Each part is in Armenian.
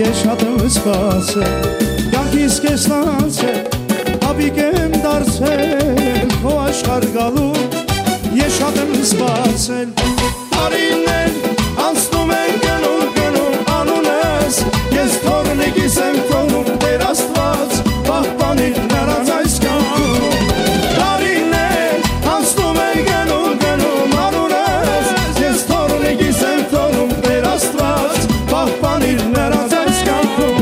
շատ եմ սպասել, կյանքիս կեսնացել, ապիկ եմ դարձել, քո աշխարհ գալու ես շատ եմ սպասել, տարիներ անցնում են գնում անունես, ես թողնիկիս եմ թողնում, Տեր Աստված պահպանիր նրանց այս կյանքում, տարիներ անցնում են գնում անունես, ես թողնիկիս եմ թողնում, Տեր Աստված պահպանիր նրանց այս կյանքում.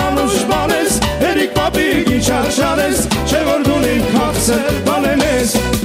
Չարչարես, չէ որ դու իմ քաղցր բանենես